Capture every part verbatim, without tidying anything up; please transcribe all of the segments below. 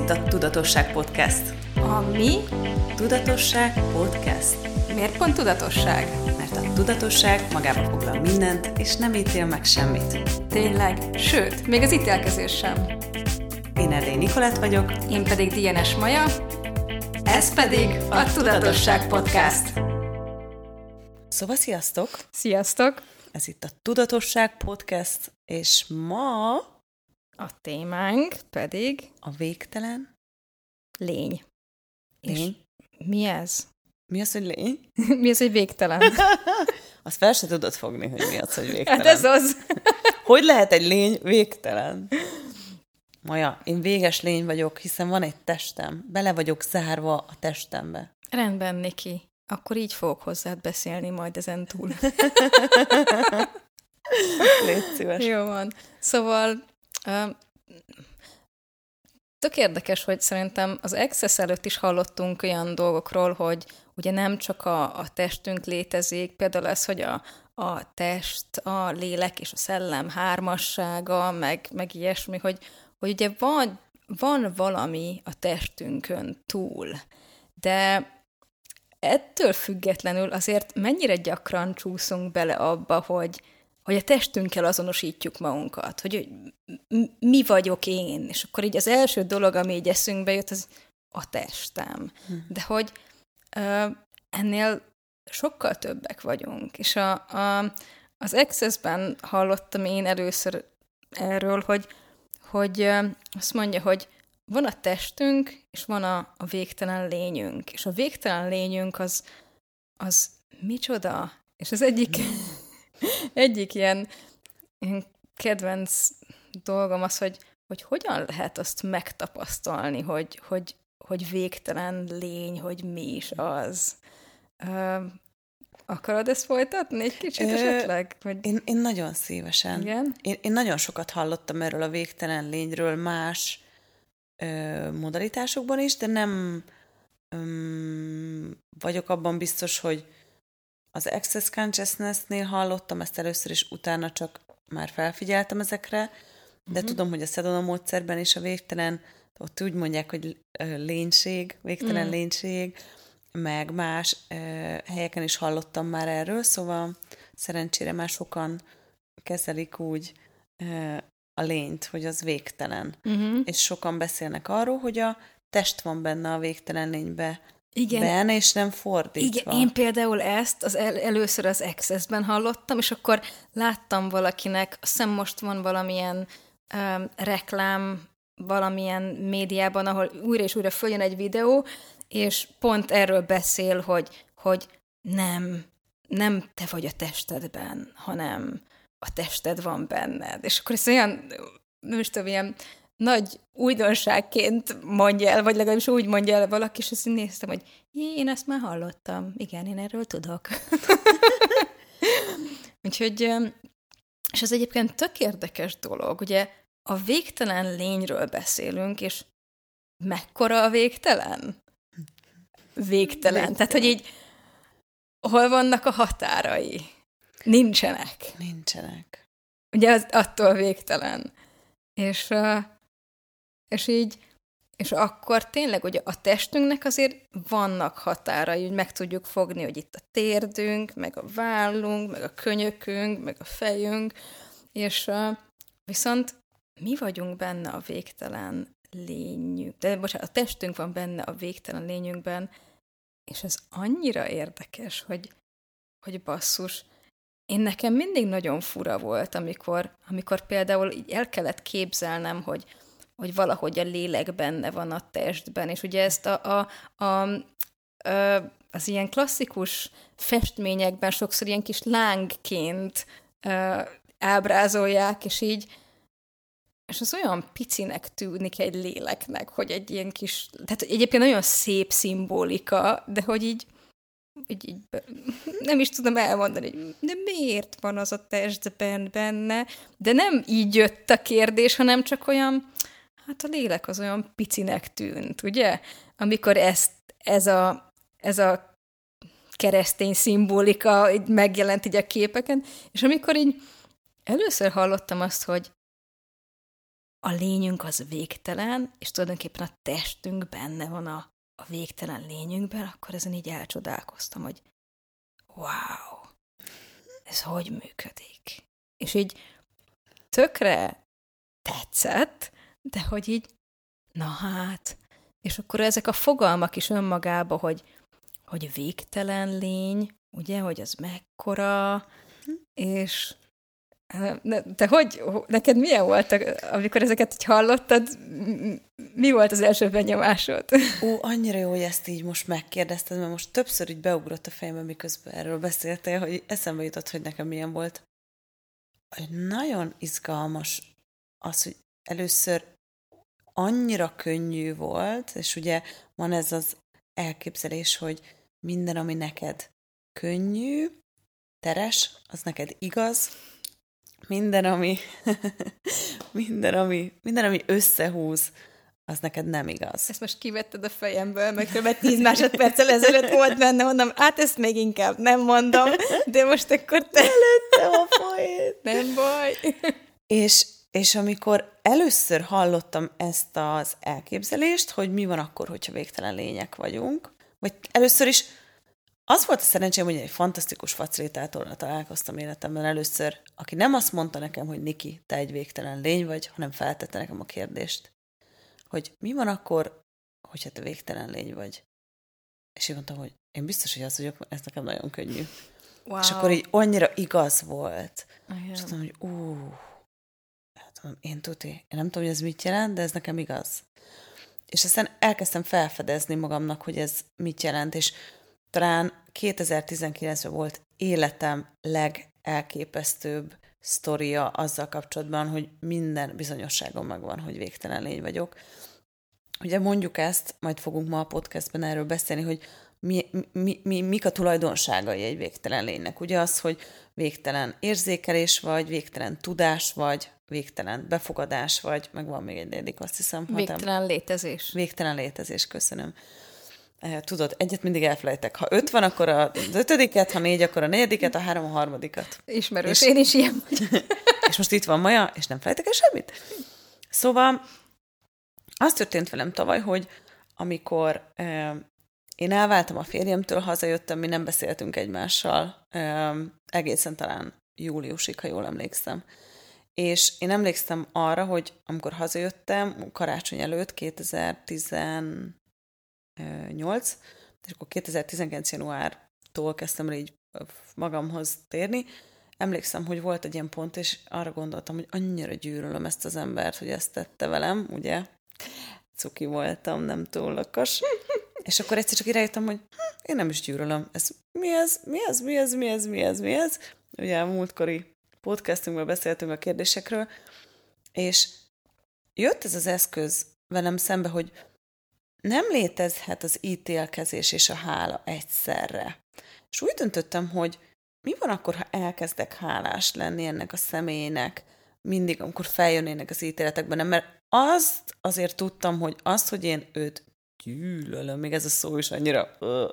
itt a Tudatosság Podcast. A mi? Tudatosság Podcast. Miért pont tudatosság? Mert a tudatosság magába foglal mindent, és nem ítél meg semmit. Tényleg, sőt, még az ítélkezés sem. Én Erdély Nikolett vagyok. Én pedig Dienes Maja. Ez pedig a Tudatosság Podcast. Szóval sziasztok! Sziasztok! Ez itt a Tudatosság Podcast, és ma a témánk pedig a végtelen lény. Lény? És mi ez? Mi az, hogy lény? Mi az, hogy végtelen? Azt fel se tudod fogni, hogy mi az, hogy végtelen. Hát ez az. Hogy lehet egy lény végtelen? Maja, én véges lény vagyok, hiszen van egy testem. Bele vagyok zárva a testembe. Rendben, Niki. Akkor így fogok hozzád beszélni majd ezen túl. Légy szíves. Jó van. Szóval uh, tök érdekes, hogy szerintem az Access előtt is hallottunk olyan dolgokról, hogy ugye nem csak a, a testünk létezik, például ez, hogy a, a test, a lélek és a szellem hármassága, meg, meg ilyesmi, hogy, hogy ugye van, van valami a testünkön túl, de ettől függetlenül azért mennyire gyakran csúszunk bele abba, hogy, hogy a testünkkel azonosítjuk magunkat, hogy mi vagyok én, és akkor így az első dolog, ami így eszünkbe jött, az a testem. Hmm. De hogy uh, ennél sokkal többek vagyunk. És a, a, az Access-ben hallottam én először erről, hogy, hogy uh, azt mondja, hogy van a testünk, és van a, a végtelen lényünk. És a végtelen lényünk az, az micsoda? És az egyik, egyik ilyen, ilyen kedvenc dolgom az, hogy, hogy hogyan lehet azt megtapasztalni, hogy, hogy, hogy végtelen lény, hogy mi is az. Uh, akarod ezt folytatni egy kicsit Ö, esetleg? Vagy... Én, én nagyon szívesen. Igen? Én, én nagyon sokat hallottam erről a végtelen lényről más ö, modalitásokban is, de nem ö, vagyok abban biztos, hogy az Access Consciousness-nél hallottam ezt először, és utána csak már felfigyeltem ezekre, de uh-huh. tudom, hogy a Sedona módszerben is a végtelen, ott úgy mondják, hogy lénység, végtelen uh-huh. lénység, meg más uh, helyeken is hallottam már erről, szóval szerencsére már sokan kezelik úgy uh, a lényt, hogy az végtelen. Uh-huh. És sokan beszélnek arról, hogy a test van benne a végtelen lénybe, igen. benne, és nem fordítva. Igen, én például ezt az el, először az Access-ben hallottam, és akkor láttam valakinek, azt hiszem most van valamilyen um, reklám, valamilyen médiában, ahol újra és újra följön egy videó, és pont erről beszél, hogy, hogy nem, nem te vagy a testedben, hanem a tested van benned. És akkor ez olyan, nem is tudom, ilyen nagy újdonságként mondja el, vagy legalábbis úgy mondja el valaki, és azt néztem, hogy jé, én ezt már hallottam. Igen, én erről tudok. Úgyhogy, és ez egyébként tök érdekes dolog. Ugye a végtelen lényről beszélünk, és mekkora a végtelen? Végtelen. Végtelen. Tehát, hogy így hol vannak a határai? Nincsenek. Nincsenek. Ugye az attól végtelen. És... És így, és akkor tényleg, hogy a testünknek azért vannak határai, hogy meg tudjuk fogni, hogy itt a térdünk, meg a vállunk, meg a könyökünk, meg a fejünk, és uh, viszont mi vagyunk benne a végtelen lényünk, de bocsánat, a testünk van benne a végtelen lényünkben, és ez annyira érdekes, hogy, hogy basszus, én nekem mindig nagyon fura volt, amikor, amikor például így el kellett képzelnem, hogy hogy valahogy a lélek benne van a testben, és ugye ezt a, a, a, a, az ilyen klasszikus festményekben sokszor ilyen kis lángként a, ábrázolják, és így, és az olyan picinek tűnik egy léleknek, hogy egy ilyen kis, tehát egyébként nagyon szép szimbolika, de hogy így, így, így nem is tudom elmondani, hogy de miért van az a testben benne, de nem így jött a kérdés, hanem csak olyan, hát a lélek az olyan picinek tűnt, ugye? Amikor ezt, ez, a, ez a keresztény szimbolika így megjelent így a képeken, és amikor így először hallottam azt, hogy a lényünk az végtelen, és tulajdonképpen a testünk benne van a, a végtelen lényünkben, akkor ezen így elcsodálkoztam, hogy wow, ez hogy működik? És így tökre tetszett, de hogy így, na hát, és akkor ezek a fogalmak is önmagába, hogy, hogy végtelen lény, ugye, hogy az mekkora, és te hogy, neked milyen volt, amikor ezeket így hallottad, mi volt az első benyomásod? Ó, annyira jó, hogy ezt így most megkérdezted, mert most többször így beugrott a fejembe, miközben erről beszéltél, hogy eszembe jutott, hogy nekem milyen volt. Nagyon izgalmas az, hogy először annyira könnyű volt, és ugye van ez az elképzelés, hogy minden, ami neked könnyű, teres, az neked igaz, minden, ami, minden, ami, minden, ami összehúz, az neked nem igaz. Ezt most kivetted a fejemből, meg kb. tíz másodperccel ezelőtt volt benne, mondom, hát ezt még inkább nem mondom, de most akkor te lőttem a folyét. Nem baj. És, és amikor először hallottam ezt az elképzelést, hogy mi van akkor, hogyha végtelen lények vagyunk, vagy először is az volt a szerencsém, hogy egy fantasztikus facilitátórral találkoztam életemben először, aki nem azt mondta nekem, hogy Niki, te egy végtelen lény vagy, hanem feltette nekem a kérdést, hogy mi van akkor, hogyha te végtelen lény vagy. És én mondtam, hogy én biztos, hogy az vagyok, ez nekem nagyon könnyű. Wow. És akkor így annyira igaz volt. Igen. És mondtam, hogy ú, hát mondom, én tuti, én nem tudom, hogy ez mit jelent, de ez nekem igaz. És aztán elkezdtem felfedezni magamnak, hogy ez mit jelent, és talán kétezer-tizenkilencben volt életem legelképesztőbb sztoria azzal kapcsolatban, hogy minden bizonyosságom megvan, hogy végtelen lény vagyok. Ugye mondjuk ezt, majd fogunk ma a podcastben erről beszélni, hogy mi, mi, mi, mik a tulajdonságai egy végtelen lénynek. Ugye az, hogy végtelen érzékelés vagy, végtelen tudás vagy, végtelen befogadás vagy, meg van még egy negyedik, azt hiszem. Végtelen hatam. létezés. Végtelen létezés, köszönöm. Tudod, egyet mindig elfelejtek. Ha öt van, akkor az ötödiket, ha négy, akkor a negyediket, a három a harmadikat. Ismerős, és, én is ilyen vagy. És most itt van Maja, és nem felejtek el semmit. Szóval az történt velem tavaly, hogy amikor euh, én elváltam a férjemtől, hazajöttem, mi nem beszéltünk egymással, euh, egészen talán júliusig, ha jól emlékszem. És én emlékszem arra, hogy amikor hazajöttem, karácsony előtt, kétezer-tizennyolc, és akkor kétezer-tizenkilenc januártól kezdtem így magamhoz térni. Emlékszem, hogy volt egy ilyen pont, és arra gondoltam, hogy annyira gyűlölöm ezt az embert, hogy ezt tette velem, ugye? Cuki voltam, nem túl okos. És akkor egyszer csak rájöttem, hogy hm, én nem is gyűlölöm. Ez mi ez? Mi ez? Mi ez? Mi ez? Mi ez? Mi ez? Ugye a múltkori podcastunkban beszéltünk a kérdésekről, és jött ez az eszköz velem szembe, hogy nem létezhet az ítélkezés és a hála egyszerre. És úgy döntöttem, hogy mi van akkor, ha elkezdek hálás lenni ennek a személynek, mindig, amikor feljönnének az ítéletekben, nem, mert azt azért tudtam, hogy azt, hogy én őt gyűlölöm, még ez a szó is annyira, öh,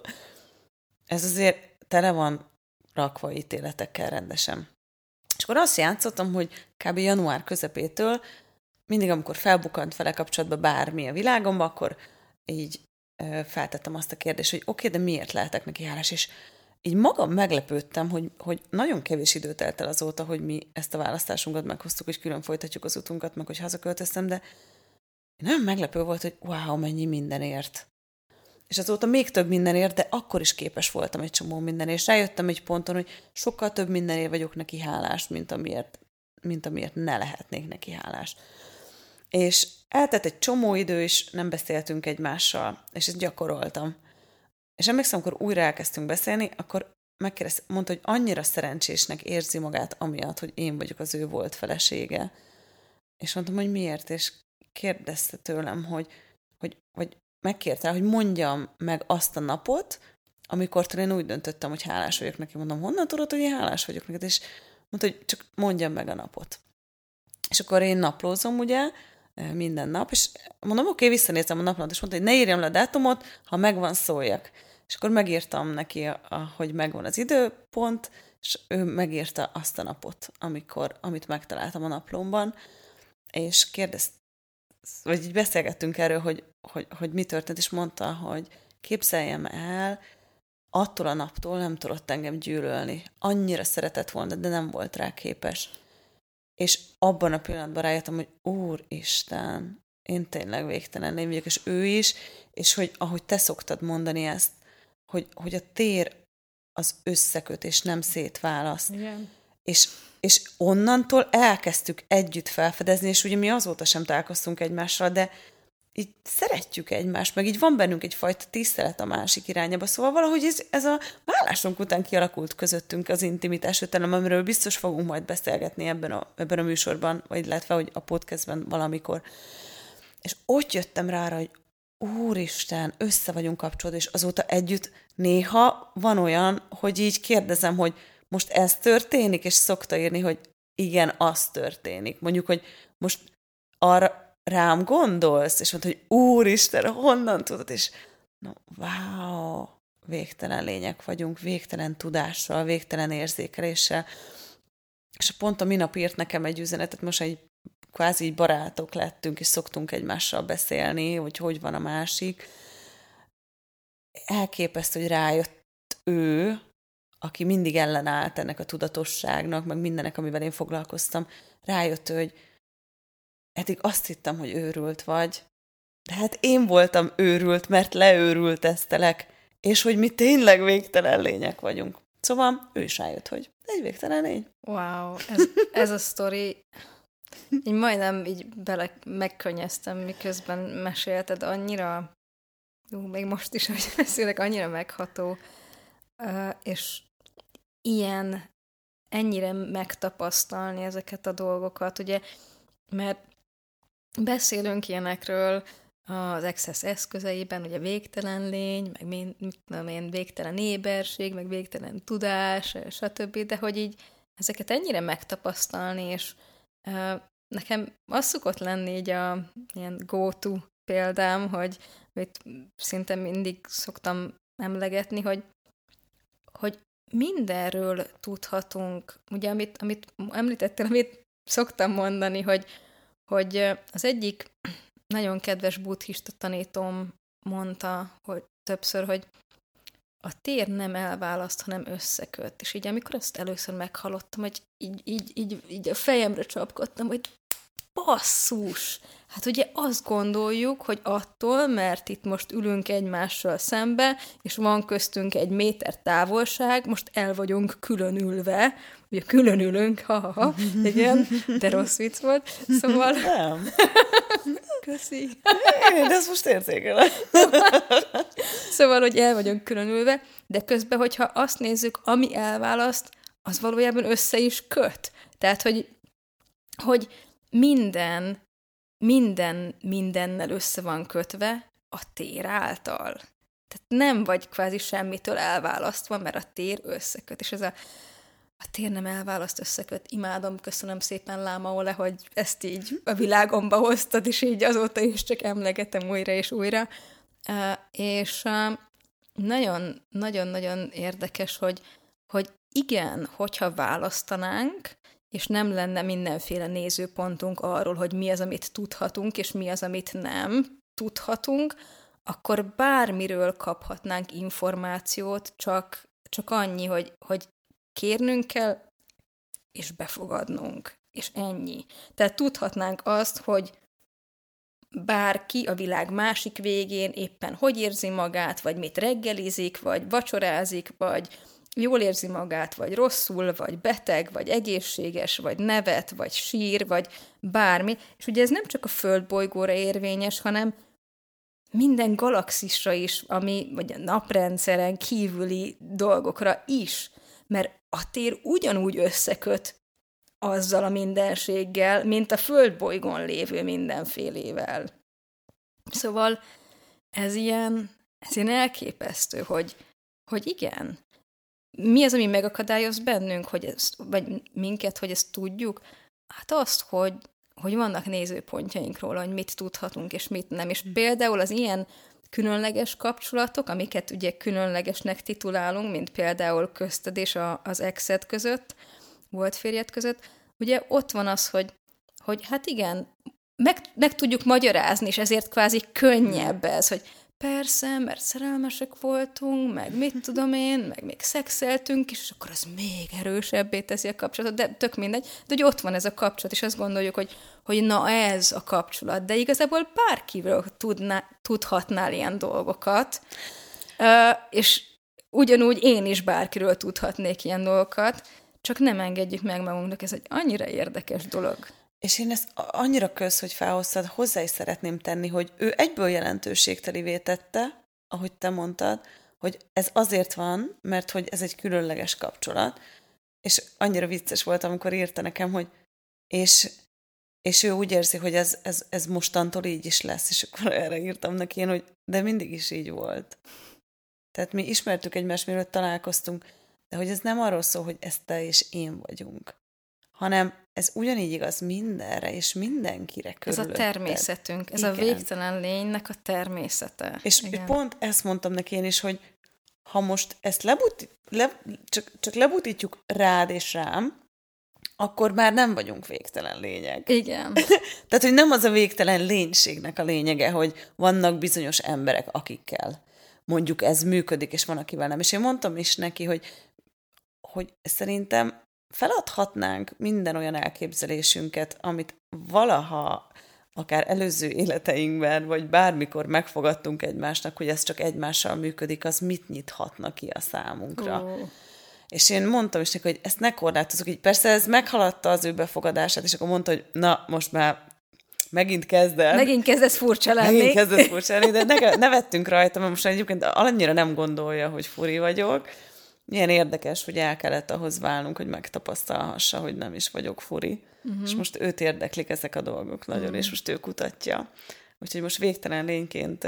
ez azért tele van rakva ítéletekkel rendesen. És akkor azt játszottam, hogy kb. Január közepétől mindig, amikor felbukkant vele kapcsolatban bármi a világomban, akkor így ö, feltettem azt a kérdést, hogy oké, okay, de miért lehetek neki hálás? És így magam meglepődtem, hogy, hogy nagyon kevés idő telt el azóta, hogy mi ezt a választásunkat meghoztuk, és külön folytatjuk az utunkat, meg hogy hazaköltöztem, de nagyon meglepő volt, hogy wow, mennyi mindenért. És azóta még több mindenért, de akkor is képes voltam egy csomó mindenért. És rájöttem egy ponton, hogy sokkal több mindenért vagyok neki hálás, mint amiért, mint amiért ne lehetnék neki hálás. És eltett egy csomó idő, és nem beszéltünk egymással, és ezt gyakoroltam. És emlékszem, amikor újra elkezdtünk beszélni, akkor megkérdezte, mondta, hogy annyira szerencsésnek érzi magát amiatt, hogy én vagyok az ő volt felesége. És mondtam, hogy miért, és kérdezte tőlem, hogy, hogy vagy megkérte, hogy mondjam meg azt a napot, amikor én úgy döntöttem, hogy hálás vagyok neki. Mondom, honnan tudod, hogy én hálás vagyok neked? És mondta, hogy csak mondjam meg a napot. És akkor én naplózom, ugye, minden nap, és mondom, oké, okay, visszanézem a naplót, és mondta, hogy ne írjam le a dátumot, ha megvan, szóljak. És akkor megírtam neki, hogy megvan az időpont, és ő megírta azt a napot, amikor, amit megtaláltam a naplómban, és kérdez, vagy így beszélgettünk erről, hogy, hogy, hogy mi történt, és mondta, hogy képzeljem el, attól a naptól nem tudott engem gyűlölni. Annyira szeretett volna, de nem volt rá képes. És abban a pillanatban rájöttem, hogy Úristen, én tényleg végtelen lény vagyok, és ő is, és hogy ahogy te szoktad mondani ezt, hogy, hogy a tér az összeköt, és nem szétválaszt. Igen. És, és onnantól elkezdtük együtt felfedezni, és ugye mi azóta sem találkoztunk egymással, de így szeretjük egymást, meg így van bennünk egyfajta tisztelet a másik irányába, szóval valahogy ez, ez a vállásunk után kialakult közöttünk az intimitás ötelem, amiről biztos fogunk majd beszélgetni ebben a, ebben a műsorban, vagy illetve, hogy a podcastben valamikor. És ott jöttem rá, hogy Úristen, össze vagyunk kapcsolódva, és azóta együtt néha van olyan, hogy így kérdezem, hogy most ez történik, és szokta írni, hogy igen, az történik. Mondjuk, hogy most arra rám gondolsz, és mondta, hogy Úristen, honnan tudod, és no, wow, végtelen lények vagyunk, végtelen tudással, végtelen érzékeléssel, és pont a minap írt nekem egy üzenetet, most egy kvázi így barátok lettünk, és szoktunk egymással beszélni, hogy hogy van a másik. Elképesztő, hogy rájött ő, aki mindig ellenállt ennek a tudatosságnak, meg mindenek, amivel én foglalkoztam, rájött ő, hogy eddig azt hittem, hogy őrült vagy, de hát én voltam őrült, mert leőrülteztelek, és hogy mi tényleg végtelen lények vagyunk. Szóval ő is rájött, hogy egy végtelen lény. Wow, ez, ez a sztori, így majdnem így bele megkönnyeztem, miközben mesélted, annyira, ú, még most is, hogy beszélek, annyira megható, és ilyen, ennyire megtapasztalni ezeket a dolgokat, ugye, mert beszélünk ilyenekről az Access eszközeiben, ugye végtelen lény, meg mit, mit tudom én, végtelen éberség, meg végtelen tudás, stb., de hogy így ezeket ennyire megtapasztalni, és uh, nekem az szokott lenni így a ilyen go-to példám, hogy amit szinte mindig szoktam emlegetni, hogy, hogy mindenről tudhatunk, ugye amit, amit említettél, amit szoktam mondani, hogy, hogy az egyik nagyon kedves buddhista tanítóm mondta, hogy többször, hogy a tér nem elválaszt, hanem összeköt. És így amikor azt először meghallottam, hogy így, így, így, így a fejemre csapkodtam, hogy basszus! Hát ugye azt gondoljuk, hogy attól, mert itt most ülünk egymással szembe, és van köztünk egy méter távolság, most el vagyunk különülve, ugye különülünk, ha-ha-ha, igen, de rossz vicc volt, szóval... Nem. Köszi. Én ezt most érzékelem. Szóval, hogy el vagyunk különülve, de közben, hogyha azt nézzük, ami elválaszt, az valójában össze is köt. Tehát, hogy, hogy minden, minden mindennel össze van kötve a tér által. Tehát nem vagy kvázi semmitől elválasztva, mert a tér összeköt. És ez a, a tér nem elválaszt, összeköt. Imádom, köszönöm szépen, Láma Ole, hogy ezt így a világomba hoztad, és így azóta is csak emlegetem újra és újra. Uh, és uh, nagyon, nagyon-nagyon érdekes, hogy, hogy igen, hogyha választanánk, és nem lenne mindenféle nézőpontunk arról, hogy mi az, amit tudhatunk, és mi az, amit nem tudhatunk, akkor bármiről kaphatnánk információt, csak, csak annyi, hogy, hogy kérnünk kell, és befogadnunk, és ennyi. Tehát tudhatnánk azt, hogy bárki a világ másik végén éppen hogy érzi magát, vagy mit reggelizik, vagy vacsorázik, vagy jól érzi magát, vagy rosszul, vagy beteg, vagy egészséges, vagy nevet, vagy sír, vagy bármi. És ugye ez nem csak a földbolygóra érvényes, hanem minden galaxisra is, ami, vagy a naprendszeren kívüli dolgokra is. Mert a tér ugyanúgy összeköt azzal a mindenséggel, mint a földbolygón lévő mindenfélével. Szóval ez ilyen, ez ilyen elképesztő, hogy, hogy igen, mi az, ami megakadályoz bennünk, hogy ezt, vagy minket, hogy ezt tudjuk? Hát azt, hogy, hogy vannak nézőpontjaink róla, hogy mit tudhatunk, és mit nem. És például az ilyen különleges kapcsolatok, amiket ugye különlegesnek titulálunk, mint például közted és a, az exed között, volt férjed között, ugye ott van az, hogy, hogy hát igen, meg, meg tudjuk magyarázni, és ezért kvázi könnyebb ez, hogy persze, mert szerelmesek voltunk, meg mit tudom én, meg még szexeltünk, és akkor az még erősebbé teszi a kapcsolatot, de tök mindegy. De hogy ott van ez a kapcsolat, és azt gondoljuk, hogy, hogy na ez a kapcsolat, de igazából bárkiről tudná, tudhatnál ilyen dolgokat, uh, és ugyanúgy én is bárkiről tudhatnék ilyen dolgokat, csak nem engedjük meg magunknak, ez egy annyira érdekes dolog. És én ezt annyira kösz, hogy felhoztad, hozzá is szeretném tenni, hogy ő egyből jelentőségtelivé tette, ahogy te mondtad, hogy ez azért van, mert hogy ez egy különleges kapcsolat, és annyira vicces volt, amikor írta nekem, hogy és, és ő úgy érzi, hogy ez, ez, ez mostantól így is lesz, és akkor erre írtam neki én, hogy de mindig is így volt. Tehát mi ismertük egymást, mielőtt találkoztunk, de hogy ez nem arról szól, hogy ez te és én vagyunk, hanem ez ugyanígy igaz mindenre, és mindenkire körülötted. Ez a természetünk, ez Igen. a végtelen lénynek a természete. És igen. Pont ezt mondtam neki én is, hogy ha most ezt lebuti, le, csak, csak lebutítjuk rád és rám, akkor már nem vagyunk végtelen lények. Igen. Tehát, hogy nem az a végtelen lénységnek a lényege, hogy vannak bizonyos emberek, akikkel mondjuk ez működik, és van, akivel nem. És én mondtam is neki, hogy, hogy szerintem feladhatnánk minden olyan elképzelésünket, amit valaha, akár előző életeinkben, vagy bármikor megfogadtunk egymásnak, hogy ez csak egymással működik, az mit nyithatna ki a számunkra. Uh. És én mondtam is neki, hogy ezt ne korlátozok, így persze ez meghaladta az ő befogadását, és akkor mondta, hogy na, most már megint kezded. Megint kezdesz furcsa lenni. Megint kezdesz furcsa lenni, de ne, nevettünk rajta, mert most egyébként annyira nem gondolja, hogy furi vagyok. Milyen érdekes, hogy el kellett ahhoz válnunk, hogy megtapasztalhassa, hogy nem is vagyok furi. Uh-huh. És most őt érdeklik ezek a dolgok nagyon, uh-huh. és most ő kutatja. Úgyhogy most végtelen lényként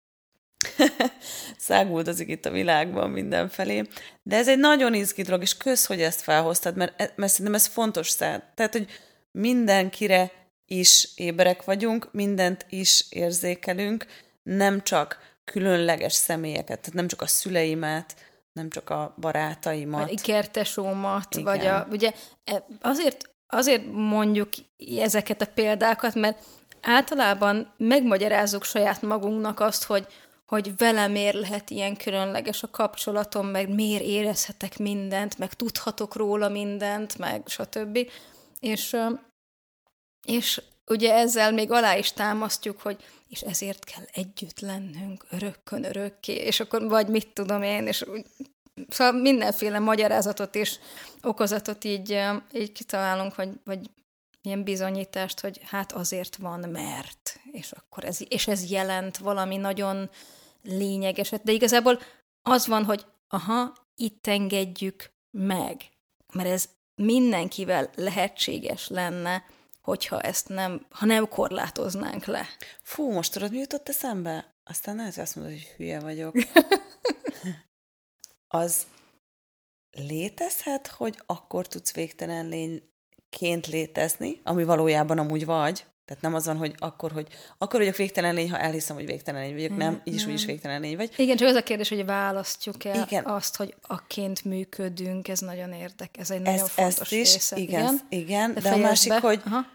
száguldozik itt a világban mindenfelé. De ez egy nagyon izgi dolog, és kösz, hogy ezt felhoztad, mert, mert szerintem ez fontos szám. Tehát, hogy mindenkire is éberek vagyunk, mindent is érzékelünk, nem csak különleges személyeket, tehát nem csak a szüleimet, nem csak a barátaimat. A ikertesómat, igen. Vagy a... Ugye azért, azért mondjuk ezeket a példákat, mert általában megmagyarázzuk saját magunknak azt, hogy, hogy vele miért lehet ilyen különleges a kapcsolatom, meg miért érezhetek mindent, meg tudhatok róla mindent, meg stb. És, és ugye ezzel még alá is támasztjuk, hogy és ezért kell együtt lennünk örökkön örökké, és akkor vagy mit tudom én, és szóval mindenféle magyarázatot és okozatot így, így kitalálunk, hogy, vagy ilyen bizonyítást, hogy hát azért van, mert, és akkor ez, és ez jelent valami nagyon lényegeset, de igazából az van, hogy aha, itt engedjük meg, mert ez mindenkivel lehetséges lenne, hogyha ezt nem, ha nem korlátoznánk le. Fú, most tudod, mi jutott eszembe? Aztán lehet, hogy azt mondod, hogy hülye vagyok. Az létezhet, hogy akkor tudsz végtelen lényként létezni, ami valójában amúgy vagy. Tehát nem az van, hogy akkor, hogy akkor vagyok végtelen lény, ha elhiszem, hogy végtelen lény vagyok. Nem, így is úgy is végtelen lény vagy. Igen, csak az a kérdés, hogy választjuk el igen. azt, hogy akként működünk, ez nagyon érdekes, ez egy nagyon ez, fontos ezt is, része. Igen, igen, igen de, de a másik, be. hogy aha.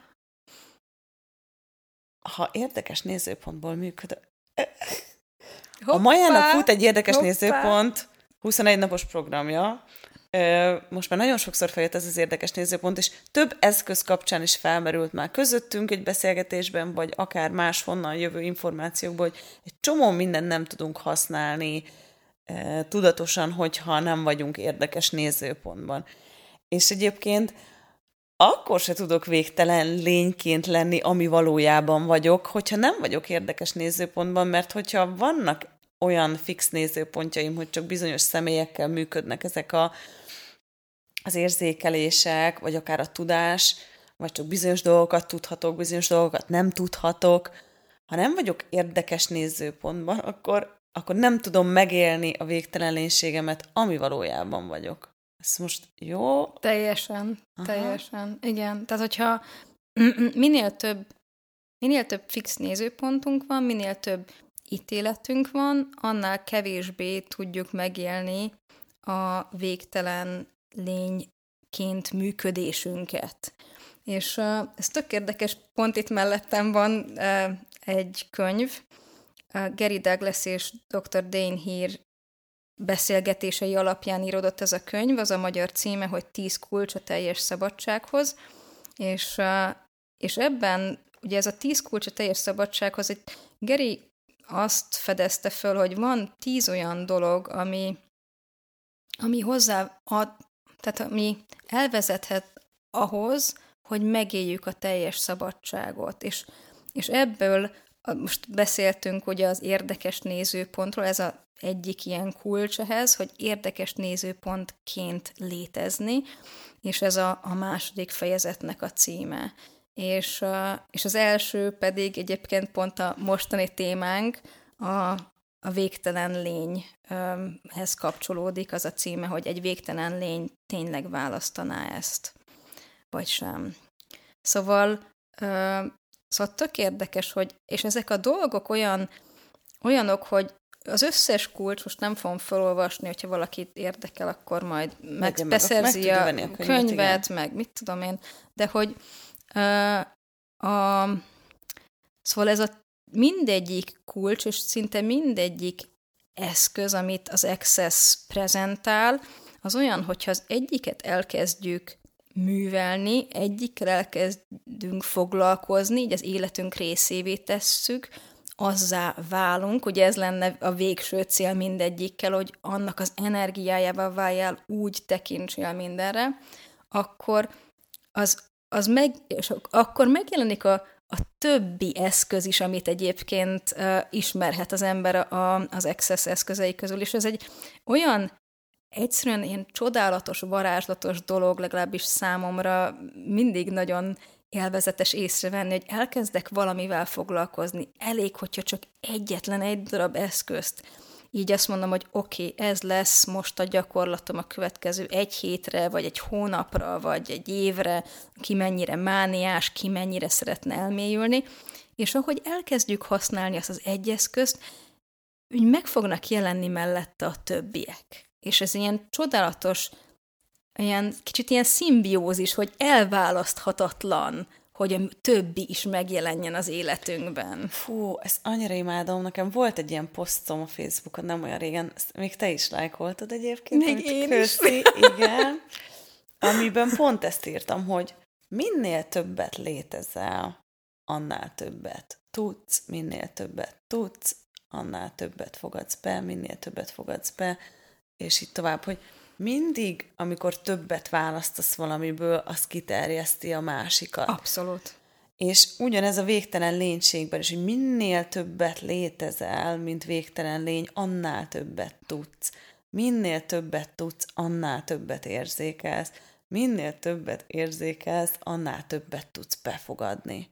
ha érdekes nézőpontból működök. Hoppá, a Majának fut egy érdekes hoppá. nézőpont, huszonegy napos programja. Most már nagyon sokszor feljött ez az érdekes nézőpont, és több eszköz kapcsán is felmerült már közöttünk egy beszélgetésben, vagy akár máshonnan jövő információkból, hogy egy csomó mindent nem tudunk használni tudatosan, hogyha nem vagyunk érdekes nézőpontban. És egyébként akkor se tudok végtelen lényként lenni, ami valójában vagyok, hogyha nem vagyok érdekes nézőpontban, mert hogyha vannak olyan fix nézőpontjaim, hogy csak bizonyos személyekkel működnek ezek a, az érzékelések, vagy akár a tudás, vagy csak bizonyos dolgokat tudhatok, bizonyos dolgokat nem tudhatok. Ha nem vagyok érdekes nézőpontban, akkor, akkor nem tudom megélni a végtelen lénységemet, ami valójában vagyok. Ez most jó? Teljesen, aha. teljesen. Igen, tehát hogyha minél több, minél több fix nézőpontunk van, minél több ítéletünk van, annál kevésbé tudjuk megélni a végtelen lényként működésünket. És uh, ez tök érdekes, pont itt mellettem van uh, egy könyv, uh, Gary Douglas és doktor Dain Heer beszélgetései alapján íródott ez a könyv, az a magyar címe, hogy tíz kulcs a teljes szabadsághoz, és, uh, és ebben ugye ez a tíz kulcs a teljes szabadsághoz, egy Gary azt fedezte föl, hogy van tíz olyan dolog, ami, ami hozzá ad, tehát ami elvezethet ahhoz, hogy megéljük a teljes szabadságot. És, és ebből most beszéltünk ugye az érdekes nézőpontról, ez az egyik ilyen kulcs ehhez, hogy érdekes nézőpontként létezni, és ez a, a második fejezetnek a címe. És, és az első pedig egyébként pont a mostani témánk, a, a végtelen lényhez kapcsolódik, az a címe, hogy egy végtelen lény tényleg választaná ezt, vagy sem. Szóval, szóval tök érdekes, hogy, és ezek a dolgok olyan, olyanok, hogy az összes kulcs, most nem fogom felolvasni, hogyha valakit érdekel, akkor majd meg beszerzi a, a könyvet, könyvet meg mit tudom én, de hogy uh, a, szóval ez a mindegyik kulcs, és szinte mindegyik eszköz, amit az Access prezentál, az olyan, hogyha az egyiket elkezdjük művelni, egyikkel elkezdünk foglalkozni, így az életünk részévé tesszük, azzá válunk, ugye ez lenne a végső cél mindegyikkel, hogy annak az energiájával váljál, úgy tekintsél mindenre, akkor az, az meg, és akkor megjelenik a, a többi eszköz is, amit egyébként uh, ismerhet az ember a, az Access eszközei közül, és ez egy olyan egyszerűen ilyen csodálatos, varázslatos dolog, legalábbis számomra mindig nagyon élvezetes észrevenni, hogy elkezdek valamivel foglalkozni. Elég, hogyha csak egyetlen egy darab eszközt. Így azt mondom, hogy oké, okay, ez lesz most a gyakorlatom a következő egy hétre, vagy egy hónapra, vagy egy évre, ki mennyire mániás, ki mennyire szeretne elmélyülni, és ahogy elkezdjük használni azt az egy eszközt, úgy meg fognak jelenni mellette a többiek. És ez ilyen csodálatos, ilyen, kicsit ilyen szimbiózis, hogy elválaszthatatlan, hogy a többi is megjelenjen az életünkben. Fú, ezt annyira imádom. Nekem volt egy ilyen posztom a Facebookon, nem olyan régen, ezt még te is lájkoltad egyébként. Még én köszi, is. Igen. Amiben pont ezt írtam, hogy minél többet létezel, annál többet tudsz, minél többet tudsz, annál többet fogadsz be, minél többet fogadsz be, és így tovább, hogy mindig, amikor többet választasz valamiből, az kiterjeszti a másikat. Abszolút. És ugyanez a végtelen lénységben is, hogy minél többet létezel, mint végtelen lény, annál többet tudsz. Minél többet tudsz, annál többet érzékelsz. Minél többet érzékelsz, annál többet tudsz befogadni.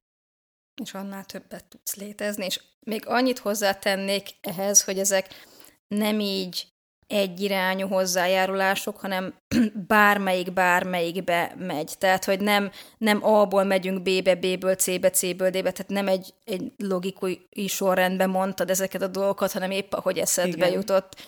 És annál többet tudsz létezni. És még annyit hozzátennék ehhez, hogy ezek nem így egyirányú hozzájárulások, hanem bármelyik bármelyikbe megy. Tehát, hogy nem, nem A-ból megyünk B-be, B-ből C-be, C-ből D-be, tehát nem egy, egy logikai sorrendben mondtad ezeket a dolgokat, hanem épp ahogy eszedbe Igen. jutott.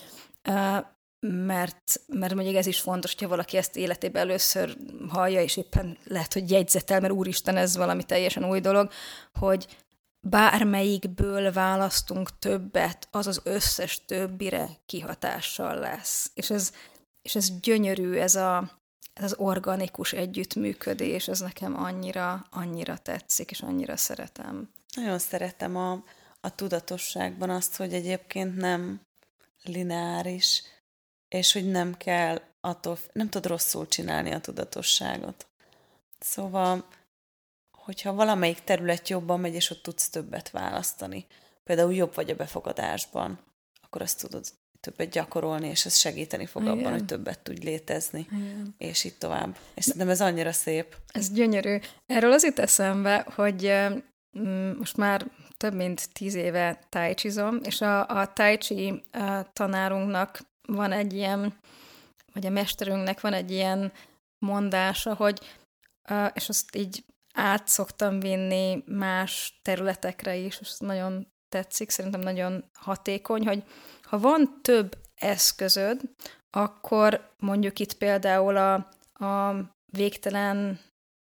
Mert, mert mondjuk ez is fontos, hogyha valaki ezt életében először hallja, és éppen lehet, hogy jegyzetel, mert úristen, ez valami teljesen új dolog, hogy bármelyikből választunk többet, az az összes többire kihatással lesz. És ez, és ez gyönyörű, ez, a, ez az organikus együttműködés, ez nekem annyira, annyira tetszik, és annyira szeretem. Nagyon szeretem a, a tudatosságban azt, hogy egyébként nem lineáris, és hogy nem kell attól, nem tud rosszul csinálni a tudatosságot. Szóval hogyha valamelyik terület jobban megy, és ott tudsz többet választani. Például jobb vagy a befogadásban, akkor azt tudod többet gyakorolni, és ez segíteni fog Igen. abban, hogy többet tudj létezni. Igen. És így tovább. És szerintem ez annyira szép. Ez gyönyörű. Erről az jut eszembe, hogy mm, most már több mint tíz éve tai chizom, és a, a tai chi tanárunknak van egy ilyen, vagy a mesterünknek van egy ilyen mondása, hogy, és azt így át szoktam vinni más területekre is, és nagyon tetszik, szerintem nagyon hatékony, hogy ha van több eszközöd, akkor mondjuk itt például a, a végtelen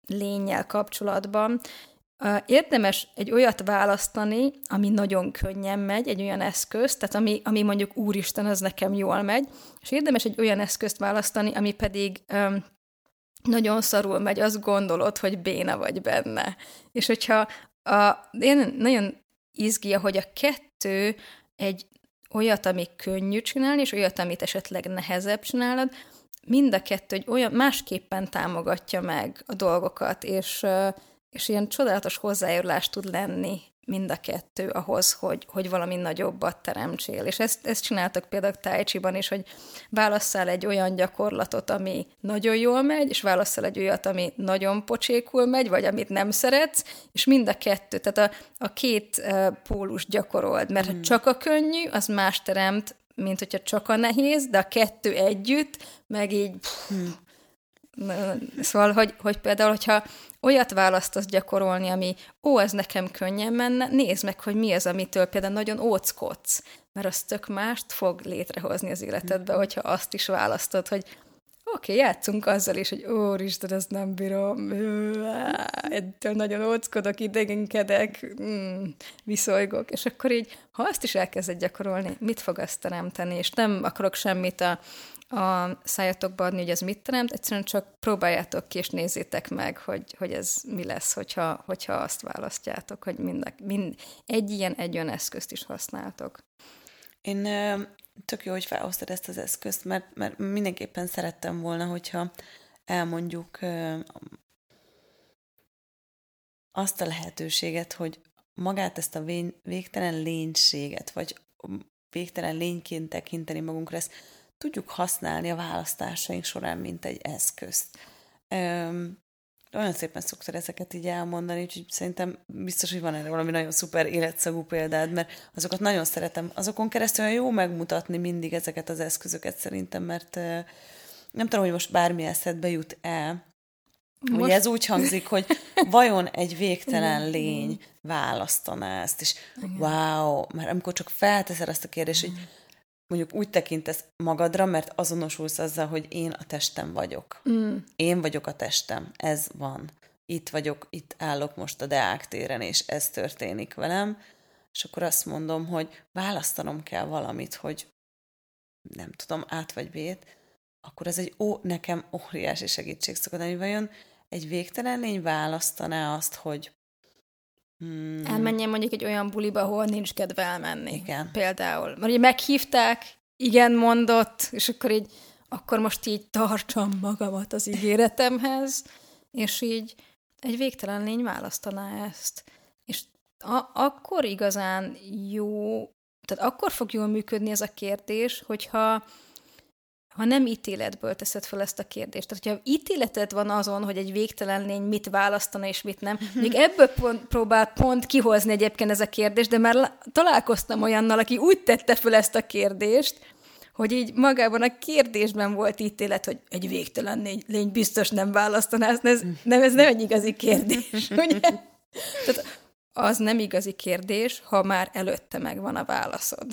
lénnyel kapcsolatban érdemes egy olyat választani, ami nagyon könnyen megy, egy olyan eszköz, tehát ami, ami mondjuk úristen, az nekem jól megy, és érdemes egy olyan eszközt választani, ami pedig um, nagyon szarul megy, azt gondolod, hogy béna vagy benne. És hogyha a, én nagyon izgi, hogy a kettő egy olyat, ami könnyű csinálni, és olyat, amit esetleg nehezebb csinálod, mind a kettő egy olyan másképpen támogatja meg a dolgokat, és, és ilyen csodálatos hozzájárulás tud lenni mind a kettő ahhoz, hogy, hogy valami nagyobbat teremtsél. És ezt, ezt csináltak például Tai Chi-ban is, hogy válasszál egy olyan gyakorlatot, ami nagyon jól megy, és válasszál egy olyat, ami nagyon pocsékul megy, vagy amit nem szeretsz, és mind a kettő, tehát a, a két uh, pólus gyakorold, mert hmm. ha csak a könnyű, az más teremt, mint hogyha csak a nehéz, de a kettő együtt, meg így... Hmm. Szóval, hogy, hogy például, hogyha olyat választasz gyakorolni, ami ó, ez nekem könnyen menne, nézd meg, hogy mi az, amitől például nagyon óckodsz, mert az tök mást fog létrehozni az életedbe, hogyha azt is választod, hogy oké, okay, játszunk azzal is, hogy úristen, ezt nem bírom, ettől nagyon óckodok, idegenkedek, mm, viszolygok, és akkor így, ha azt is elkezded gyakorolni, mit fog azt teremteni, és nem akarok semmit a a szájatokba adni, hogy ez mit teremt, egyszerűen csak próbáljátok ki, és nézzétek meg, hogy, hogy ez mi lesz, hogyha, hogyha azt választjátok, hogy mind, mind, egy ilyen, egy olyan eszközt is használtok. Én tök jó, hogy felhoztad ezt az eszközt, mert, mert mindenképpen szerettem volna, hogyha elmondjuk azt a lehetőséget, hogy magát ezt a végtelen lénységet, vagy végtelen lényként tekinteni magunkra, ezt tudjuk használni a választásaink során, mint egy eszközt. Öm, olyan szépen szoktad ezeket így elmondani, úgyhogy szerintem biztos, hogy van erre valami nagyon szuper életszagú példád, mert azokat nagyon szeretem. Azokon keresztül olyan jó megmutatni mindig ezeket az eszközöket szerintem, mert ö, nem tudom, hogy most bármi eszedbe jut el. Most... Ugye ez úgy hangzik, hogy vajon egy végtelen lény választaná ezt, és wow, mert amikor csak felteszed azt a kérdést, hogy mondjuk úgy tekintesz magadra, mert azonosulsz azzal, hogy én a testem vagyok. Mm. Én vagyok a testem, ez van. Itt vagyok, itt állok most a Deák téren, és ez történik velem, és akkor azt mondom, hogy választanom kell valamit, hogy nem tudom, át vagy bét, akkor ez egy ó, nekem óriási segítség szokott lenni. Vajon egy végtelen lény választaná azt, hogy Hmm. elmenjen mondjuk egy olyan buliba, ahol nincs kedve elmenni. Igen. Például. Mert ugye meghívták, igen mondott, és akkor így, akkor most így tartsam magamat az ígéretemhez, és így egy végtelen lény választaná ezt. És a- akkor igazán jó, tehát akkor fog jól működni ez a kérdés, hogyha ha nem ítéletből teszed fel ezt a kérdést. Tehát, hogyha ítéleted van azon, hogy egy végtelen lény mit választana és mit nem, még ebből pont, próbál pont kihozni egyébként ez a kérdés, de már találkoztam olyannal, aki úgy tette fel ezt a kérdést, hogy így magában a kérdésben volt ítélet, hogy egy végtelen lény, lény biztos nem választaná, ez nem, ez nem egy igazi kérdés, ugye? Tehát az nem igazi kérdés, ha már előtte megvan a válaszod.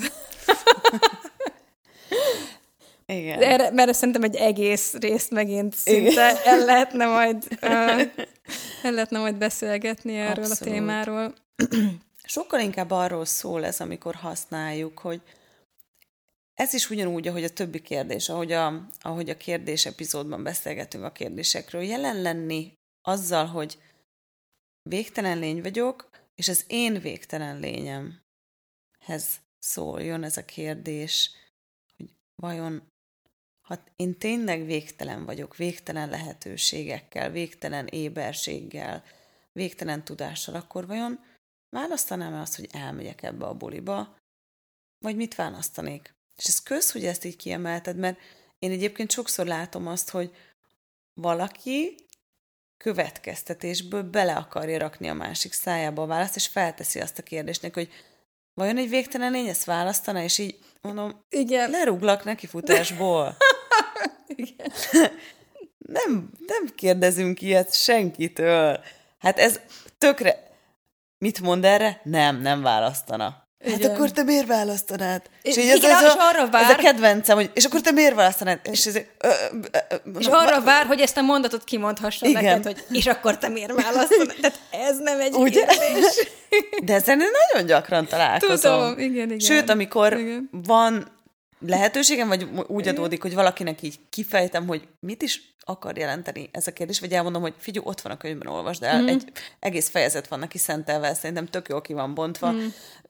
Igen. De erre, mert szerintem egy egész részt megint szinte el lehetne majd, uh, el lehetne majd beszélgetni erről Abszolút. A témáról. Sokkal inkább arról szól ez, amikor használjuk, hogy ez is ugyanúgy, ahogy a többi kérdés, ahogy a, ahogy a kérdés epizódban beszélgetünk a kérdésekről, jelen lenni azzal, hogy végtelen lény vagyok, és az én végtelen lényemhez szóljon ez a kérdés, hogy vajon ha én tényleg végtelen vagyok, végtelen lehetőségekkel, végtelen éberséggel, végtelen tudással, akkor vajon választanám-e azt, hogy elmegyek ebbe a buliba, vagy mit választanék? És ez köz, hogy ezt így kiemelted, mert én egyébként sokszor látom azt, hogy valaki következtetésből bele akarja rakni a másik szájába a választ, és felteszi azt a kérdést, hogy vajon egy végtelen lény ezt választana, és így mondom, igen, lerúglak neki futásból. Igen. Nem, nem kérdezünk ilyet senkitől. Hát ez tökre... Mit mond erre? Nem, nem választana. Hát Igen. akkor te miért választanád? És, Igen, ez, ez, és a, arra vár, ez a kedvencem, hogy és akkor te miért választanád? És, ez, ö, ö, ö, és na, arra vár, hogy ezt a mondatot kimondhassa igen. neked, hogy és akkor te miért választanád? Tehát ez nem egy ugye? kérdés. De ezen én nagyon gyakran találkozom. Tudom, igen, igen. Sőt, amikor igen. van lehetőségem, vagy úgy adódik, hogy valakinek így kifejtem, hogy mit is akar jelenteni ez a kérdés, vagy elmondom, hogy figyelj, ott van a könyvben, olvasd el, mm. egy egész fejezet van neki szentelve, szerintem tök jól ki van bontva. Mm.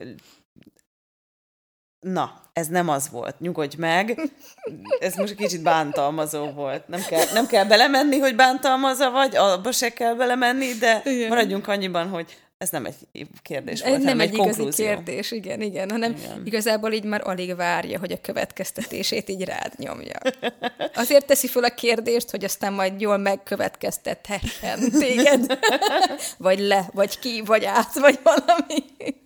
Na, ez nem az volt, nyugodj meg. Ez most kicsit bántalmazó volt. Nem kell, nem kell belemenni, hogy bántalmazza vagy, abba se kell belemenni, de igen. maradjunk annyiban, hogy ez nem egy kérdés volt, nem hanem egy egy igazi konklúzió. kérdés, igen, igen, hanem igen. igazából így már alig várja, hogy a következtetését így rád nyomja. Azért teszi föl a kérdést, hogy aztán majd jól megkövetkeztethessen téged. Vagy le, vagy ki, vagy át, vagy valami.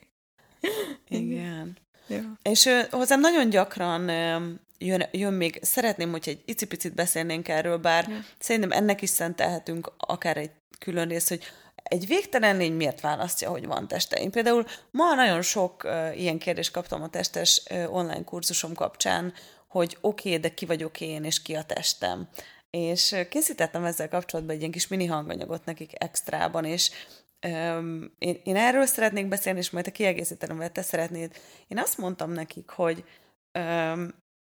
Igen. Ja. És ö, hozzám nagyon gyakran ö, jön, jön még, szeretném, hogy egy icipicit beszélnénk erről, bár ja. szerintem ennek is szentelhetünk akár egy külön rész, hogy egy végtelen lény miért választja, hogy van teste? Én például ma nagyon sok uh, ilyen kérdést kaptam a testes uh, online kurzusom kapcsán, hogy oké, okay, de ki vagyok én, és ki a testem. És uh, készítettem ezzel kapcsolatban egy ilyen kis mini hanganyagot nekik extrában, és um, én, én erről szeretnék beszélni, és majd te kiegészítenem, mert te szeretnéd. Én azt mondtam nekik, hogy um,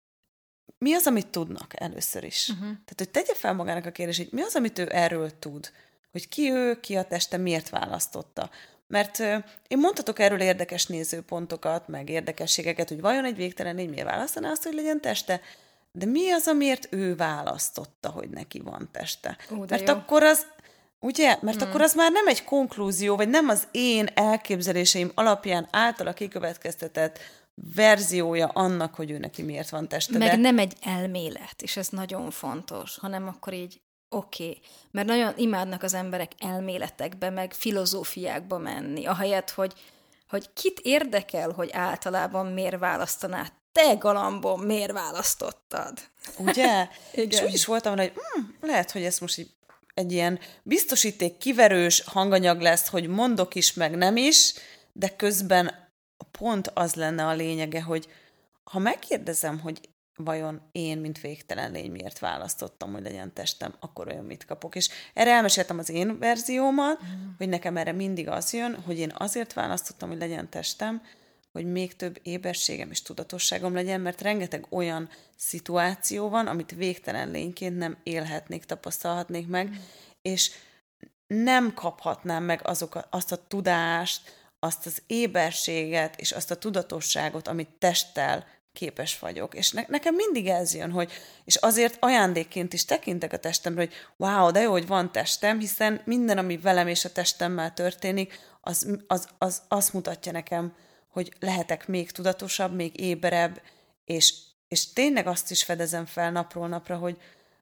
mi az, amit tudnak először is? Uh-huh. Tehát, hogy tegye fel magának a kérdést, hogy mi az, amit ő erről tud? Hogy ki ő, ki a teste, miért választotta. Mert euh, én mondhatok erről érdekes nézőpontokat, meg érdekességeket, hogy vajon egy végtelen lény miért választaná azt, hogy legyen teste, de mi az, amiért ő választotta, hogy neki van teste. Ó, Mert jó. akkor az, ugye, mert hmm. akkor az már nem egy konklúzió, vagy nem az én elképzeléseim alapján általa kikövetkeztetett verziója annak, hogy ő neki miért van teste. Meg de... nem egy elmélet, és ez nagyon fontos, hanem akkor így oké, okay. Mert nagyon imádnak az emberek elméletekbe, meg filozófiákba menni, ahelyett, hogy, hogy kit érdekel, hogy általában miért választanád. Te galambom, miért választottad? Ugye? Igen. És úgy is voltam, hogy hm, lehet, hogy ez most így egy ilyen biztosíték kiverős hanganyag lesz, hogy mondok is, meg nem is, de közben pont az lenne a lényege, hogy ha megkérdezem, hogy vajon én, mint végtelen lény miért választottam, hogy legyen testem, akkor olyan mit kapok. És erre elmeséltem az én verziómat, mm. hogy nekem erre mindig az jön, hogy én azért választottam, hogy legyen testem, hogy még több éberségem és tudatosságom legyen, mert rengeteg olyan szituáció van, amit végtelen lényként nem élhetnék, tapasztalhatnék meg, mm. és nem kaphatnám meg azok, azt a tudást, azt az éberséget és azt a tudatosságot, amit testtel képes vagyok. És ne, nekem mindig ez jön, hogy, és azért ajándékként is tekintek a testemre, hogy wow, de jó, hogy van testem, hiszen minden, ami velem és a testemmel történik, az, az, az azt mutatja nekem, hogy lehetek még tudatosabb, még éberebb, és, és tényleg azt is fedezem fel napról napra, hogy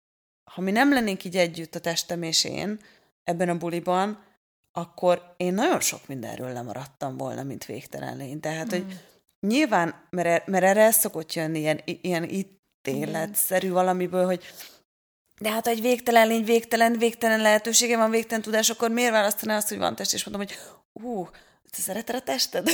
ha mi nem lennénk így együtt a testem és én ebben a buliban, akkor én nagyon sok mindenről lemaradtam volna, mint végtelen lény. Tehát, mm. hogy nyilván, mert, mert erre szokott jönni ilyen, ilyen ítéletszerű valamiből, hogy de hát, egy végtelen lény, végtelen, végtelen lehetősége van, végtelen tudás, akkor miért választaná azt, hogy van test? És mondom, hogy hú, te szereted a tested?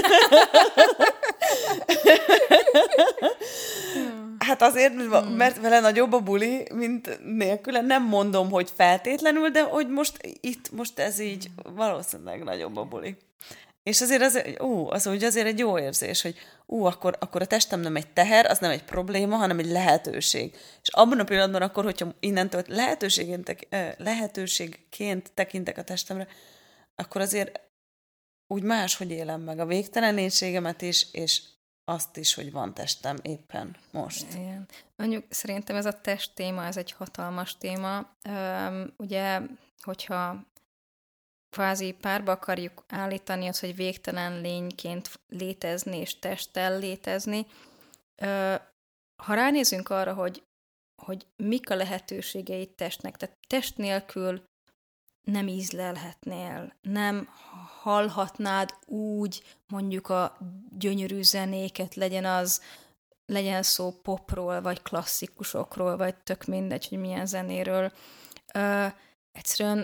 Hát azért, mert vele nagyobb a buli, mint nélküle. Nem mondom, hogy feltétlenül, de hogy most itt, most ez így valószínűleg nagyobb a buli. És azért az, ú, az úgy azért egy jó érzés, hogy ú, akkor, akkor a testem nem egy teher, az nem egy probléma, hanem egy lehetőség. És abban a pillanatban akkor, hogyha innentől lehetőségként, lehetőségként tekintek a testemre, akkor azért úgy máshogy élem meg a végtelen lénységemet is, és azt is, hogy van testem éppen most. Igen. Mondjuk szerintem ez a test téma, ez egy hatalmas téma. Üm, ugye, hogyha kvázi párba akarjuk állítani az, hogy végtelen lényként létezni és testtel létezni, ö, ha ránézünk arra, hogy, hogy mik a lehetőségei testnek, tehát test nélkül nem ízlelhetnél, nem hallhatnád úgy mondjuk a gyönyörű zenéket, legyen az, legyen szó popról, vagy klasszikusokról, vagy tök mindegy, hogy milyen zenéről. Ö, egyszerűen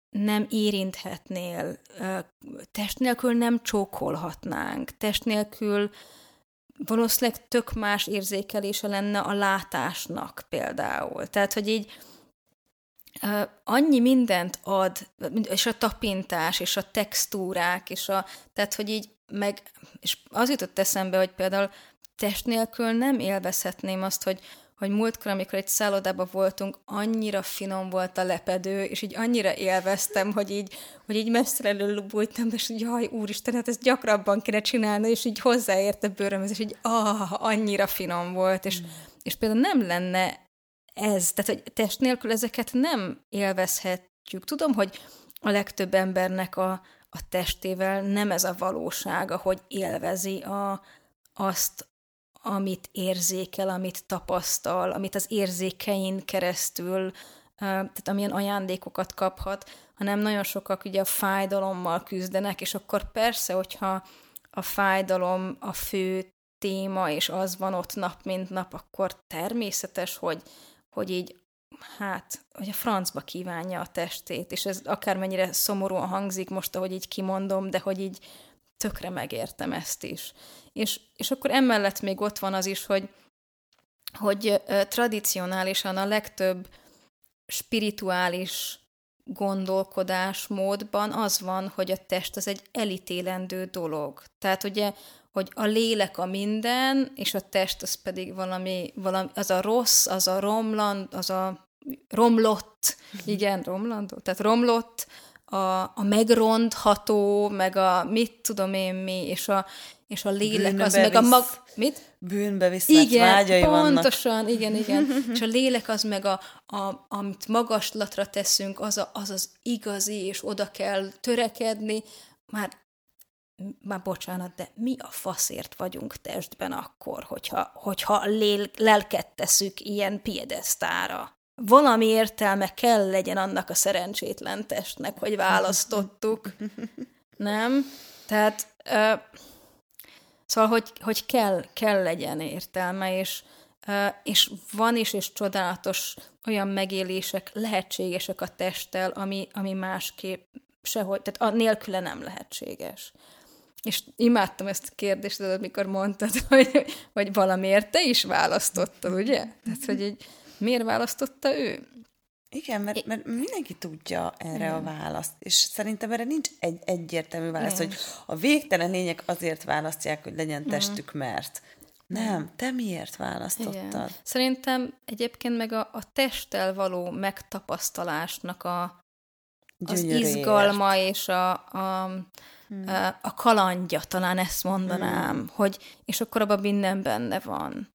nem érinthetnél, test nélkül nem csókolhatnánk, test nélkül valószínűleg tök más érzékelése lenne a látásnak például. Tehát, hogy így uh, annyi mindent ad, és a tapintás, és a textúrák, és a, tehát, hogy így meg, és az jutott eszembe, hogy például test nélkül nem élvezhetném azt, hogy, hogy múltkor, amikor egy szállodában voltunk, annyira finom volt a lepedő, és így annyira élveztem, hogy így, hogy így messzire bújtam, és így, jaj, úristen, hát ezt gyakrabban kéne csinálni, és így hozzáért a bőrömhez, és így, ah, annyira finom volt, és, mm. és például nem lenne ez, tehát, hogy test nélkül ezeket nem élvezhetjük. Tudom, hogy a legtöbb embernek a, a testével nem ez a valósága, hogy élvezi a, azt, amit érzékel, amit tapasztal, amit az érzékein keresztül, tehát amilyen ajándékokat kaphat, hanem nagyon sokak ugye a fájdalommal küzdenek, és akkor persze, hogyha a fájdalom a fő téma, és az van ott nap mint nap, akkor természetes, hogy, hogy így, hát, hogy a francba kívánja a testét, és ez akármennyire szomorúan hangzik most, ahogy így kimondom, de hogy így tökre megértem ezt is. És, és akkor emellett még ott van az is, hogy, hogy tradicionálisan a legtöbb spirituális gondolkodásmódban az van, hogy a test az egy elítélendő dolog. Tehát ugye, hogy a lélek a minden, és a test az pedig valami, valami az a rossz, az a romland, az a romlott, igen, romlandó, tehát romlott, a, a megrondható, meg a mit tudom én mi, és a, és a lélek Bűnbe az, meg a mag... Mit? Bűnbe viszlát vágyai pontosan, vannak. igen, igen. És a lélek az meg, a, a, amit magaslatra teszünk, az, a, az az igazi, és oda kell törekedni. Már, már bocsánat, de mi a faszért vagyunk testben akkor, hogyha, hogyha lél, lelket tesszük ilyen piedesztára? Valami értelme kell legyen annak a szerencsétlen testnek, hogy választottuk. Nem? Tehát, ö, szóval, hogy, hogy kell, kell legyen értelme, és, ö, és van is, és csodálatos olyan megélések lehetségesek a testtel, ami, ami másképp sehogy, tehát a nélküle nem lehetséges. És imádtam ezt a kérdést, amikor mondtad, hogy, hogy valamiért te is választottad, ugye? Tehát, hogy egy miért választotta ő? Igen, mert, mert mindenki tudja erre Igen. a választ, és szerintem erre nincs egy egyértelmű válasz, hogy a végtelen lények azért választják, hogy legyen testük, mert. Nem, te miért választottad? Igen. Szerintem egyébként meg a, a testtel való megtapasztalásnak a, az izgalma és a, a, hmm. a, a kalandja, talán ezt mondanám, hmm. hogy, és akkor abban minden benne van.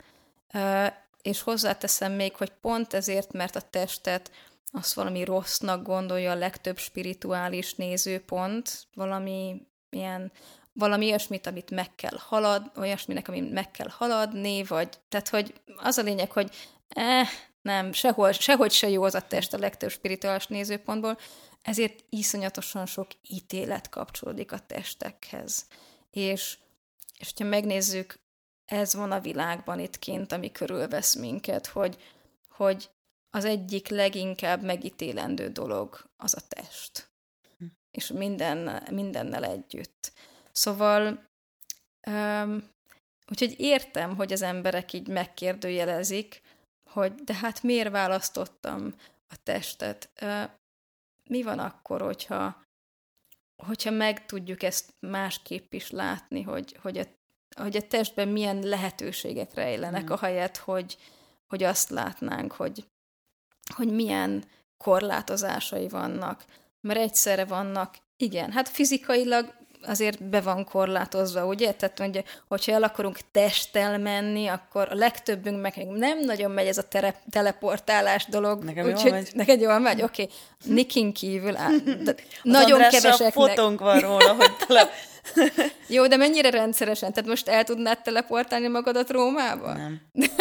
És hozzáteszem még, hogy pont ezért, mert a testet azt valami rossznak gondolja a legtöbb spirituális nézőpont, valami ilyen, valami olyasmit, amit meg kell halad, olyasminek, amit meg kell haladni, vagy, tehát, hogy az a lényeg, hogy eh, nem, sehol, sehogy se jó az a test a legtöbb spirituális nézőpontból, ezért iszonyatosan sok ítélet kapcsolódik a testekhez. És, és hogyha megnézzük, ez van a világban itt kint, ami körülvesz minket, hogy, hogy az egyik leginkább megítélendő dolog az a test. Hm. És minden, mindennel együtt. Szóval, um, úgyhogy értem, hogy az emberek így megkérdőjelezik, hogy de hát miért választottam a testet? Uh, mi van akkor, hogyha, hogyha meg tudjuk ezt másképp is látni, hogy, hogy a hogy a testben milyen lehetőségek rejlenek, mm. ahelyett, hogy, hogy azt látnánk, hogy, hogy milyen korlátozásai vannak. Mert egyszerre vannak, igen, hát fizikailag azért be van korlátozva, ugye? Tehát, hogy, hogyha el akarunk testtel menni, akkor a legtöbbünk meg nem nagyon megy ez a tere, teleportálás dolog. Nekem jól megy. Neked jól megy? Oké. Okay. Nikin kívül áll. Nagyon keveseknek. fotónk van róla, hogy tele... Jó, de mennyire rendszeresen? Tehát most el tudnád teleportálni magadat Rómába? Nem.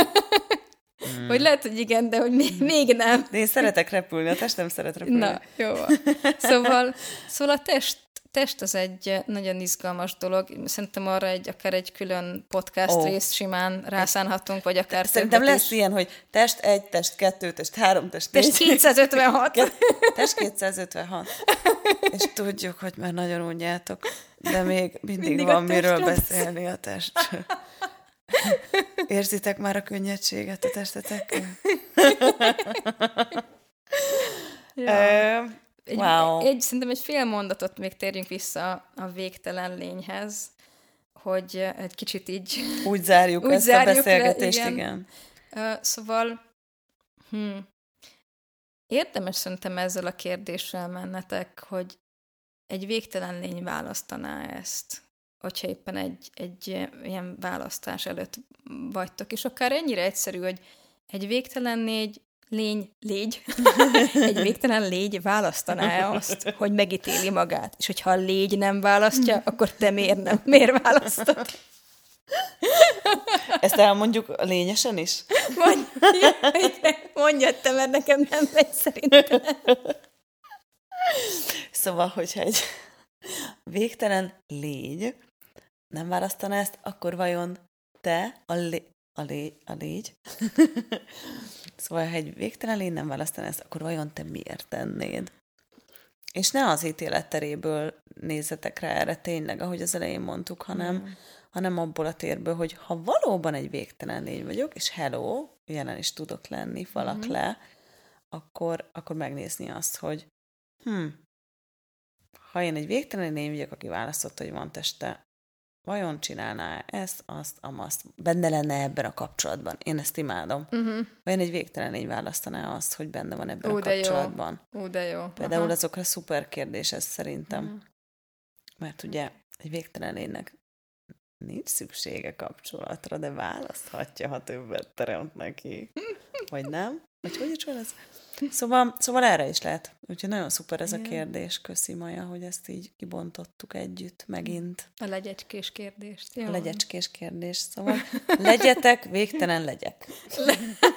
hmm. Hogy lehet, hogy igen, de hogy még, még nem. De én szeretek repülni, a test nem szeret repülni. Na, jó. Szóval, szóval a test test az egy nagyon izgalmas dolog. Szerintem arra egy, akár egy külön podcast oh. részt simán rászánhatunk, vagy akár Szerintem lesz is. Ilyen, hogy test egy, test kettő, test három, test négy. Test kétszázötvenhat. Test kétszázötvenhat. És tudjuk, hogy már nagyon unjátok, de még mindig, mindig van miről lesz. Beszélni a testről. Érzitek már a könnyedséget a testetekkel? Ja. Egy, wow. egy, szerintem egy fél mondatot még térjünk vissza a végtelen lényhez, hogy egy kicsit így... Úgy zárjuk úgy ezt zárjuk a beszélgetést, le, igen. igen. Uh, szóval hm, érdemes szerintem ezzel a kérdéssel mennetek, hogy egy végtelen lény választaná ezt, hogyha éppen egy, egy ilyen választás előtt vagytok. És akár ennyire egyszerű, hogy egy végtelen lény Lény, légy. Egy végtelen légy választaná azt, hogy megítéli magát. És hogyha a légy nem választja, akkor te miért nem? Miért választod? Ezt elmondjuk lényesen is? Mondja, mondja te, mert nekem nem megy szerintem. Szóval, hogyha egy végtelen légy nem választaná ezt, akkor vajon te a légy, a légy, a légy. Szóval, ha egy végtelen lény nem választaná ezt, akkor vajon te miért tennéd? És ne az ítélet teréből nézzetek rá erre tényleg, ahogy az elején mondtuk, hanem, mm. hanem abból a térből, hogy ha valóban egy végtelen lény vagyok, és hello, jelen is tudok lenni, falak mm. le, akkor, akkor megnézni azt, hogy hm, ha én egy végtelen lény vagyok, aki választotta, hogy van teste, vajon csinálná ezt, azt, amazt, benne lenne ebben a kapcsolatban. Én ezt imádom. Uh-huh. Vajon egy végtelen lény választaná azt, hogy benne van ebben Ú, a kapcsolatban. Ú, de jó. Például Aha. azokra szuper kérdés ez szerintem. Uh-huh. Mert ugye egy végtelen lénynek nincs szüksége kapcsolatra, de választhatja, ha többet teremt neki. Vagy nem? Vagy hogy is van ez? Szóval, szóval erre is lehet. Úgyhogy nagyon szuper ez Igen. a kérdés. Köszi, Maja, hogy ezt így kibontottuk együtt megint. A legyecskés kérdést. Jó. A legyecskés kérdés. Szóval legyetek, végtelen legyek. Le-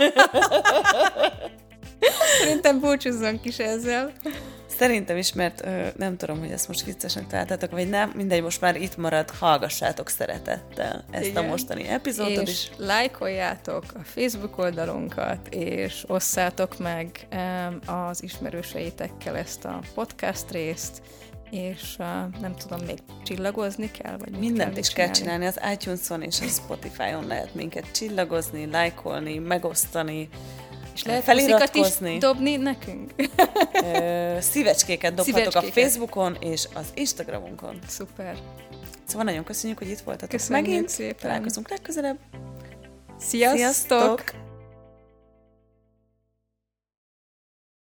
Szerintem búcsúzzunk is ezzel. Szerintem is, mert ö, nem tudom, hogy ezt most viccesnek találtátok, vagy nem, mindegy, most már itt marad, hallgassátok szeretettel ezt Igen. a mostani epizódot és is. És lájkoljátok a Facebook oldalunkat, és osszátok meg um, az ismerőseitekkel ezt a podcast részt, és uh, nem tudom, még csillagozni kell? Vagy mindent kell is kell csinálni, az iTunes-on és a Spotify-on lehet minket csillagozni, lájkolni, megosztani, és lehet feliratkozni is dobni nekünk. Ö, szívecskéket dobhatok Szívecskéket. A Facebookon és az Instagramunkon. Szuper. Szóval nagyon köszönjük, hogy itt voltatok Köszönjük megint. Szépen. Találkozunk legközelebb. Sziasztok! Sziasztok!